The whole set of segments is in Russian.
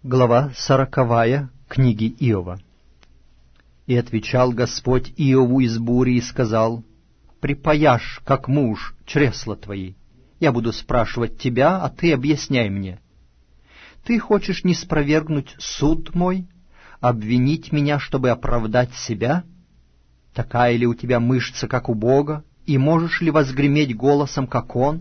Глава 40 книги Иова. «И отвечал Господь Иову из бури и сказал: припаяшь, как муж, чресла твои. Я буду спрашивать тебя, а ты объясняй мне. Ты хочешь ниспровергнуть суд мой, обвинить меня, чтобы оправдать себя? Такая ли у тебя мышца, как у Бога, и можешь ли возгреметь голосом, как Он?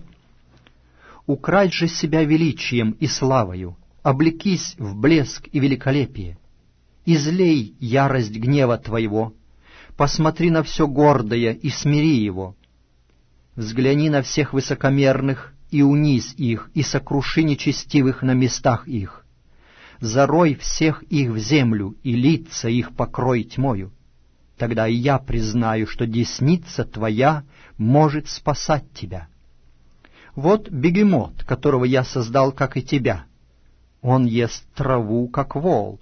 Украдь же себя величием и славою, облекись в блеск и великолепие. Излей ярость гнева твоего, посмотри на все гордое и смири его. Взгляни на всех высокомерных и унизь их, и сокруши нечестивых на местах их. Зарой всех их в землю, и лица их покрой тьмою. Тогда и я признаю, что десница твоя может спасать тебя. Вот бегемот, которого я создал, как и тебя. Он ест траву, как вол.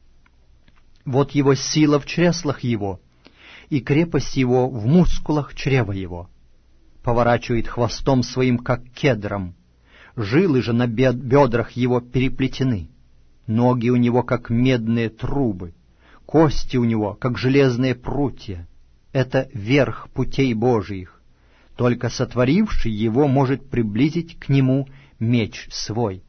Вот его сила в чреслах его, и крепость его в мускулах чрева его. Поворачивает хвостом своим, как кедром. Жилы же на бедрах его переплетены. Ноги у него, как медные трубы. Кости у него, как железные прутья. Это верх путей Божиих. Только сотворивший его может приблизить к нему меч свой.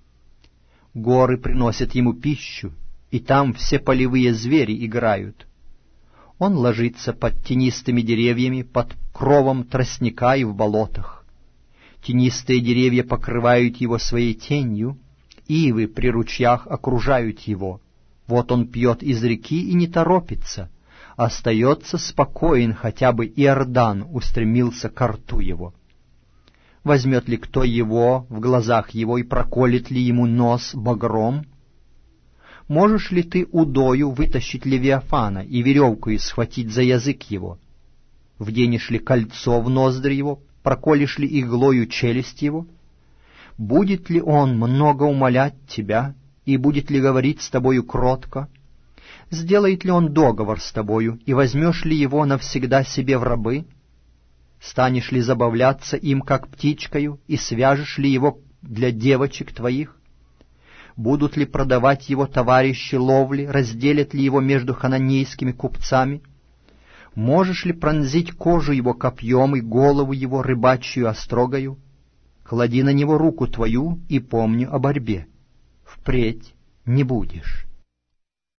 Горы приносят ему пищу, и там все полевые звери играют. Он ложится под тенистыми деревьями, под кровом тростника и в болотах. Тенистые деревья покрывают его своей тенью, ивы при ручьях окружают его. Вот он пьет из реки и не торопится, остается спокоен, хотя бы Иордан устремился ко рту его. Возьмет ли кто его в глазах его и проколет ли ему нос багром? Можешь ли ты удою вытащить Левиафана и веревкою схватить за язык его? Вденешь ли кольцо в ноздри его, проколешь ли иглою челюсть его? Будет ли он много умолять тебя, и будет ли говорить с тобою кротко? Сделает ли он договор с тобою, и возьмешь ли его навсегда себе в рабы? Станешь ли забавляться им, как птичкою, и свяжешь ли его для девочек твоих? Будут ли продавать его товарищи ловли, разделят ли его между хананейскими купцами? Можешь ли пронзить кожу его копьем и голову его рыбачью острогою? Клади на него руку твою и помни о борьбе. Впредь не будешь.